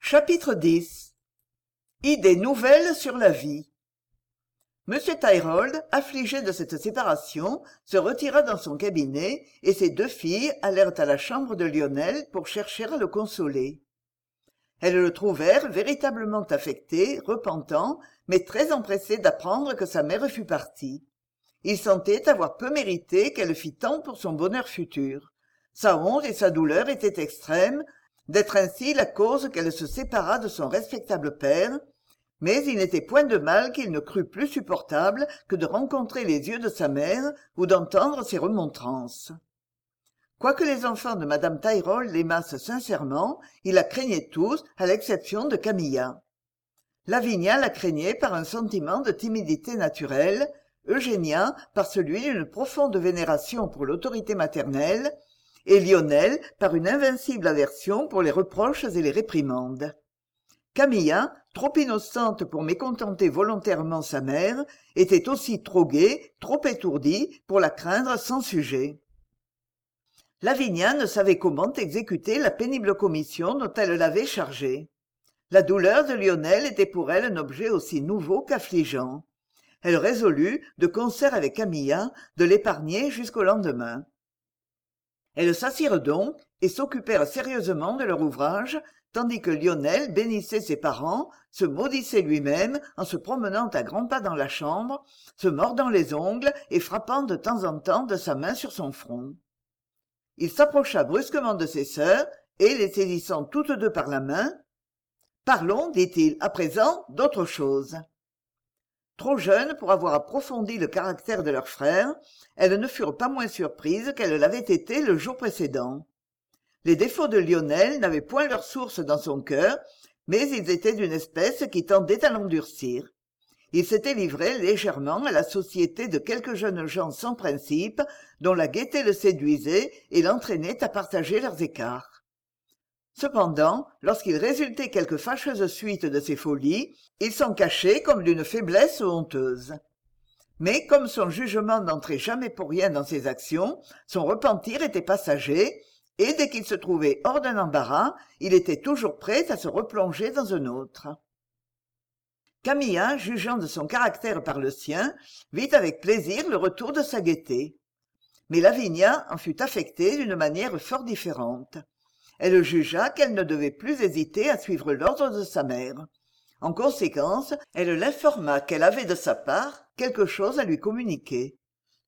Chapitre 10. Idées nouvelles sur la vie. M. Tyrrell, affligé de cette séparation, se retira dans son cabinet, et ses deux filles allèrent à la chambre de Lionel pour chercher à le consoler. Elles le trouvèrent véritablement affecté, repentant, mais très empressé d'apprendre que sa mère fût partie. Il sentait avoir peu mérité qu'elle fît tant pour son bonheur futur. Sa honte et sa douleur étaient extrêmes, d'être ainsi la cause qu'elle se séparât de son respectable père, mais il n'était point de mal qu'il ne crût plus supportable que de rencontrer les yeux de sa mère ou d'entendre ses remontrances. Quoique les enfants de Madame Tyrrell l'aimassent sincèrement, ils la craignaient tous, à l'exception de Camilla. Lavinia la craignait par un sentiment de timidité naturelle, Eugénia par celui d'une profonde vénération pour l'autorité maternelle, et Lionel par une invincible aversion pour les reproches et les réprimandes. Camilla, trop innocente pour mécontenter volontairement sa mère, était aussi trop gaie, trop étourdie pour la craindre sans sujet. Lavinia ne savait comment exécuter la pénible commission dont elle l'avait chargée. La douleur de Lionel était pour elle un objet aussi nouveau qu'affligeant. Elle résolut, de concert avec Camilla, de l'épargner jusqu'au lendemain. Elles s'assirent donc et s'occupèrent sérieusement de leur ouvrage, tandis que Lionel bénissait ses parents, se maudissait lui-même en se promenant à grands pas dans la chambre, se mordant les ongles et frappant de temps en temps de sa main sur son front. Il s'approcha brusquement de ses sœurs et, les saisissant toutes deux par la main, « Parlons, dit-il, à présent, d'autre chose. » Trop jeunes pour avoir approfondi le caractère de leur frère, elles ne furent pas moins surprises qu'elles l'avaient été le jour précédent. Les défauts de Lionel n'avaient point leur source dans son cœur, mais ils étaient d'une espèce qui tendait à l'endurcir. Il s'était livré légèrement à la société de quelques jeunes gens sans principe, dont la gaieté le séduisait et l'entraînait à partager leurs écarts. Cependant, lorsqu'il résultait quelque fâcheuse suite de ces folies, il s'en cachait comme d'une faiblesse honteuse. Mais comme son jugement n'entrait jamais pour rien dans ses actions, son repentir était passager, et dès qu'il se trouvait hors d'un embarras, il était toujours prêt à se replonger dans un autre. Camilla, jugeant de son caractère par le sien, vit avec plaisir le retour de sa gaieté. Mais Lavinia en fut affectée d'une manière fort différente. Elle jugea qu'elle ne devait plus hésiter à suivre l'ordre de sa mère. En conséquence, elle l'informa qu'elle avait de sa part quelque chose à lui communiquer.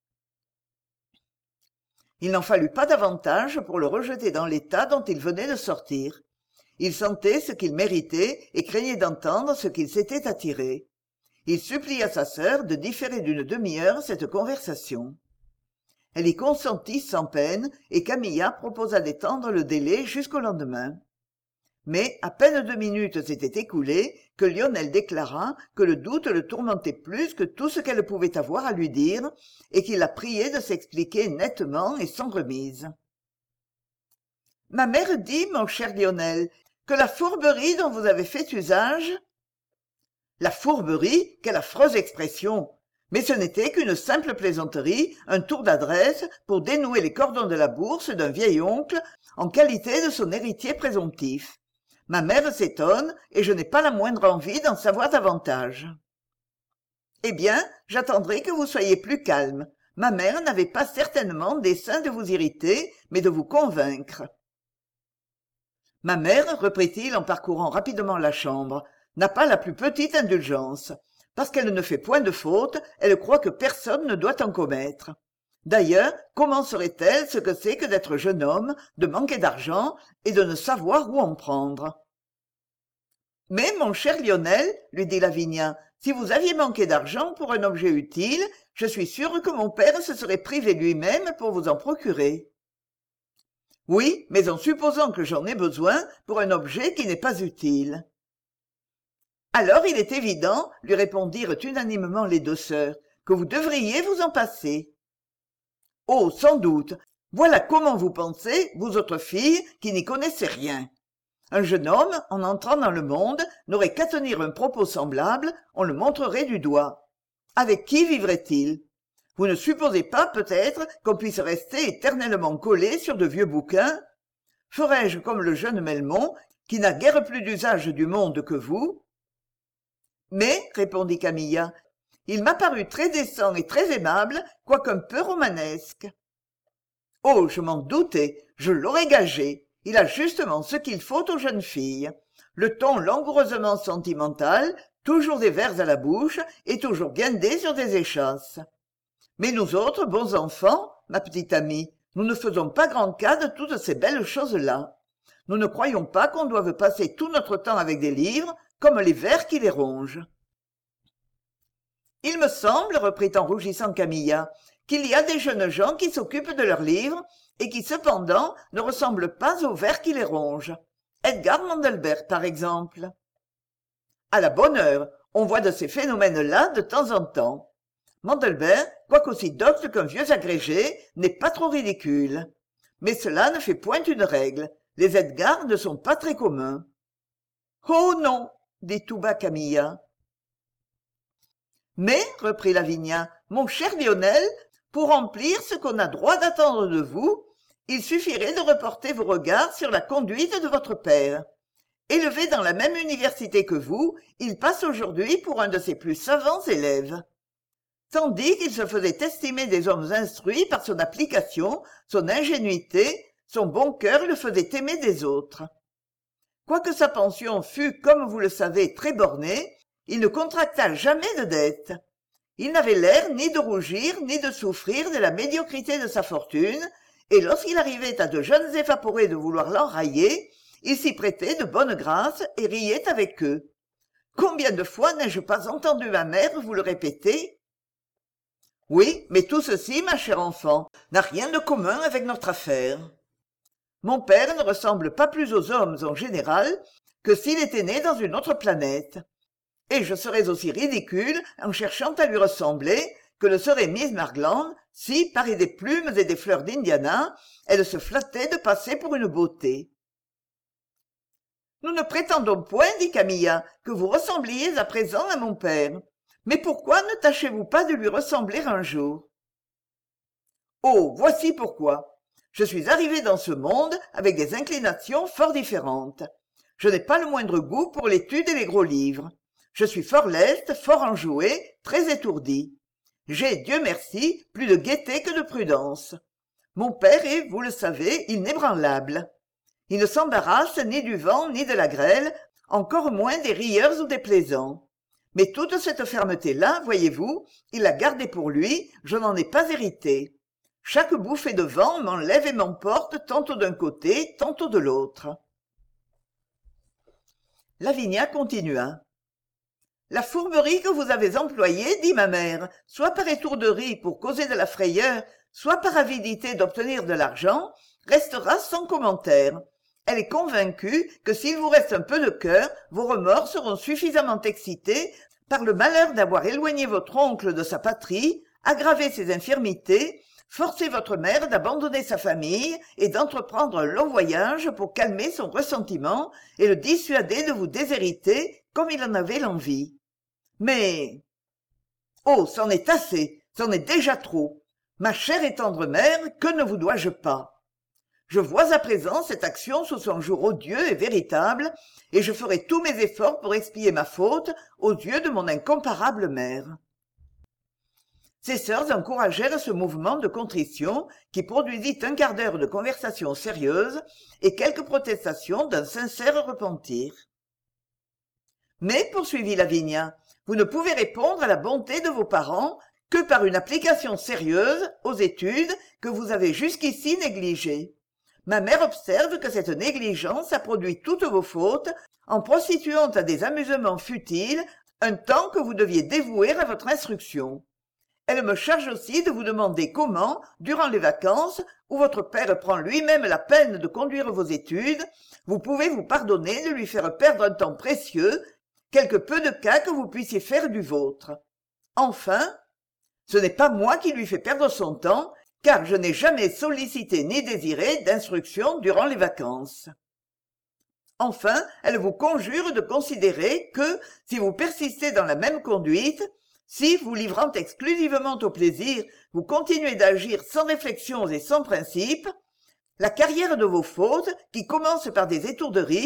Il n'en fallut pas davantage pour le rejeter dans l'état dont il venait de sortir. Il sentait ce qu'il méritait et craignait d'entendre ce qu'il s'était attiré. Il supplia sa sœur de différer d'une demi-heure cette conversation. Elle y consentit sans peine, et Camilla proposa d'étendre le délai jusqu'au lendemain. Mais à peine 2 minutes s'étaient écoulées que Lionel déclara que le doute le tourmentait plus que tout ce qu'elle pouvait avoir à lui dire, et qu'il la priait de s'expliquer nettement et sans remise. « Ma mère dit, mon cher Lionel, que la fourberie dont vous avez fait usage... » « La fourberie, quelle affreuse expression ! Mais ce n'était qu'une simple plaisanterie, un tour d'adresse pour dénouer les cordons de la bourse d'un vieil oncle en qualité de son héritier présomptif. Ma mère s'étonne et je n'ai pas la moindre envie d'en savoir davantage. Eh bien, j'attendrai que vous soyez plus calme. Ma mère n'avait pas certainement dessein de vous irriter, mais de vous convaincre. Ma mère, reprit-il en parcourant rapidement la chambre, n'a pas la plus petite indulgence. Parce qu'elle ne fait point de faute, elle croit que personne ne doit en commettre. D'ailleurs, comment saurait-elle ce que c'est que d'être jeune homme, de manquer d'argent et de ne savoir où en prendre? Mais, mon cher Lionel, lui dit Lavinia, si vous aviez manqué d'argent pour un objet utile, je suis sûre que mon père se serait privé lui-même pour vous en procurer. Oui, mais en supposant que j'en ai besoin pour un objet qui n'est pas utile. Alors il est évident, lui répondirent unanimement les deux sœurs, que vous devriez vous en passer. Oh, sans doute. Voilà comment vous pensez, vous autres filles, qui n'y connaissez rien. Un jeune homme, en entrant dans le monde, n'aurait qu'à tenir un propos semblable, on le montrerait du doigt. Avec qui vivrait-il? Vous ne supposez pas, peut-être, qu'on puisse rester éternellement collé sur de vieux bouquins? Ferais-je comme le jeune Melmont, qui n'a guère plus d'usage du monde que vous. Mais, répondit Camilla, il m'a paru très décent et très aimable, quoique un peu romanesque. Oh, je m'en doutais, je l'aurais gagé. Il a justement ce qu'il faut aux jeunes filles. Le ton langoureusement sentimental, toujours des vers à la bouche et toujours guindé sur des échasses. Mais nous autres, bons enfants, ma petite amie, nous ne faisons pas grand cas de toutes ces belles choses-là. Nous ne croyons pas qu'on doive passer tout notre temps avec des livres, comme les vers qui les rongent. Il me semble, reprit en rougissant Camilla, qu'il y a des jeunes gens qui s'occupent de leurs livres et qui cependant ne ressemblent pas aux vers qui les rongent. Edgar Mandelbert, par exemple. À la bonne heure, on voit de ces phénomènes-là de temps en temps. Mandelbert, quoique aussi docte qu'un vieux agrégé, n'est pas trop ridicule. Mais cela ne fait point une règle. Les Edgars ne sont pas très communs. « Oh non !» dit tout bas Camilla. « Mais, reprit Lavinia, mon cher Lionel, pour remplir ce qu'on a droit d'attendre de vous, il suffirait de reporter vos regards sur la conduite de votre père. Élevé dans la même université que vous, il passe aujourd'hui pour un de ses plus savants élèves. Tandis qu'il se faisait estimer des hommes instruits par son application, son ingénuité, son bon cœur le faisait aimer des autres. Quoique sa pension fût, comme vous le savez, très bornée, il ne contracta jamais de dettes. Il n'avait l'air ni de rougir ni de souffrir de la médiocrité de sa fortune, et lorsqu'il arrivait à de jeunes évaporés de vouloir l'enrailler, il s'y prêtait de bonne grâce et riait avec eux. Combien de fois n'ai-je pas entendu ma mère vous le répéter ? Oui, mais tout ceci, ma chère enfant, n'a rien de commun avec notre affaire. Mon père ne ressemble pas plus aux hommes en général que s'il était né dans une autre planète. Et je serais aussi ridicule en cherchant à lui ressembler que le serait Miss Margland si, parée des plumes et des fleurs d'Indiana, elle se flattait de passer pour une beauté. Nous ne prétendons point, dit Camilla, que vous ressembliez à présent à mon père. Mais pourquoi ne tâchez-vous pas de lui ressembler un jour? Oh, voici pourquoi. Je suis arrivée dans ce monde avec des inclinations fort différentes. Je n'ai pas le moindre goût pour l'étude et les gros livres. Je suis fort leste, fort enjouée, très étourdie. J'ai, Dieu merci, plus de gaieté que de prudence. Mon père est, vous le savez, inébranlable. Il ne s'embarrasse ni du vent ni de la grêle, encore moins des rieurs ou des plaisants. Mais toute cette fermeté-là, voyez-vous, il l'a gardée pour lui, je n'en ai pas hérité. Chaque bouffée de vent m'enlève et m'emporte tantôt d'un côté, tantôt de l'autre. Lavinia continua. La fourberie que vous avez employée, dit ma mère, soit par étourderie pour causer de la frayeur, soit par avidité d'obtenir de l'argent, restera sans commentaire. Elle est convaincue que s'il vous reste un peu de cœur, vos remords seront suffisamment excités par le malheur d'avoir éloigné votre oncle de sa patrie, aggravé ses infirmités, forcé votre mère d'abandonner sa famille et d'entreprendre un long voyage pour calmer son ressentiment et le dissuader de vous déshériter comme il en avait l'envie. Mais... Oh, c'en est assez, c'en est déjà trop. Ma chère et tendre mère, que ne vous dois-je pas? Je vois à présent cette action sous son jour odieux et véritable, et je ferai tous mes efforts pour expier ma faute aux yeux de mon incomparable mère. Ses sœurs encouragèrent ce mouvement de contrition qui produisit un quart d'heure de conversation sérieuse et quelques protestations d'un sincère repentir. Mais, poursuivit Lavinia, vous ne pouvez répondre à la bonté de vos parents que par une application sérieuse aux études que vous avez jusqu'ici négligées. Ma mère observe que cette négligence a produit toutes vos fautes en prostituant à des amusements futiles un temps que vous deviez dévouer à votre instruction. Elle me charge aussi de vous demander comment, durant les vacances, où votre père prend lui-même la peine de conduire vos études, vous pouvez vous pardonner de lui faire perdre un temps précieux, quelque peu de cas que vous puissiez faire du vôtre. Enfin, ce n'est pas moi qui lui fais perdre son temps, car je n'ai jamais sollicité ni désiré d'instruction durant les vacances. Enfin, elle vous conjure de considérer que, si vous persistez dans la même conduite, si, vous livrant exclusivement au plaisir, vous continuez d'agir sans réflexion et sans principe, la carrière de vos fautes, qui commence par des étourderies,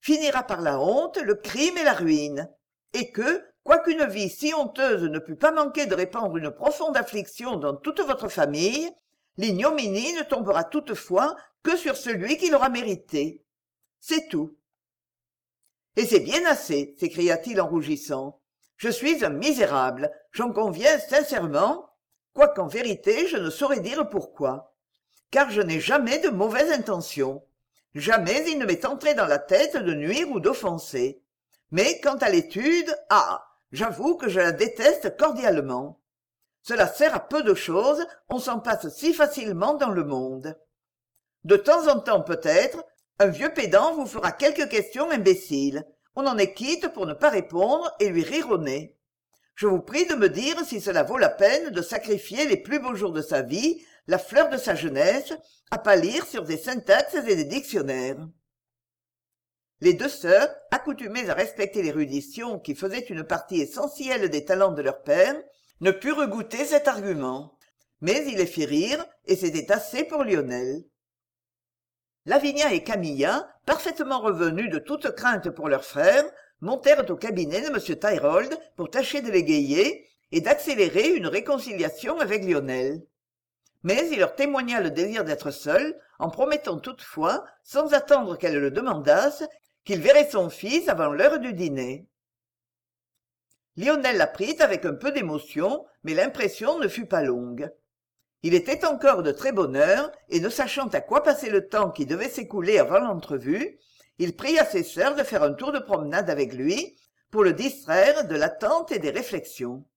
finira par la honte, le crime et la ruine, et que, quoiqu'une vie si honteuse ne pût pas manquer de répandre une profonde affliction dans toute votre famille, l'ignominie ne tombera toutefois que sur celui qui l'aura méritée. C'est tout. Et c'est bien assez, s'écria-t-il en rougissant. Je suis un misérable, j'en conviens sincèrement, quoiqu'en vérité je ne saurais dire pourquoi. Car je n'ai jamais de mauvaises intentions. Jamais il ne m'est entré dans la tête de nuire ou d'offenser. Mais quant à l'étude, j'avoue que je la déteste cordialement. Cela sert à peu de choses, on s'en passe si facilement dans le monde. De temps en temps peut-être, un vieux pédant vous fera quelques questions imbéciles. On en est quitte pour ne pas répondre et lui rironner. Je vous prie de me dire si cela vaut la peine de sacrifier les plus beaux jours de sa vie, la fleur de sa jeunesse, à pâlir sur des syntaxes et des dictionnaires. Les deux sœurs, accoutumées à respecter l'érudition qui faisait une partie essentielle des talents de leur père, ne purent goûter cet argument. Mais il les fit rire, et c'était assez pour Lionel. Lavinia et Camilla, parfaitement revenus de toute crainte pour leur frère, montèrent au cabinet de M. Tyrrell pour tâcher de l'égayer et d'accélérer une réconciliation avec Lionel. Mais il leur témoigna le désir d'être seul, en promettant toutefois, sans attendre qu'elle le demandasse, qu'il verrait son fils avant l'heure du dîner. Lionel l'apprit avec un peu d'émotion, mais l'impression ne fut pas longue. Il était encore de très bonne heure, et ne sachant à quoi passer le temps qui devait s'écouler avant l'entrevue, il pria ses sœurs de faire un tour de promenade avec lui, pour le distraire de l'attente et des réflexions.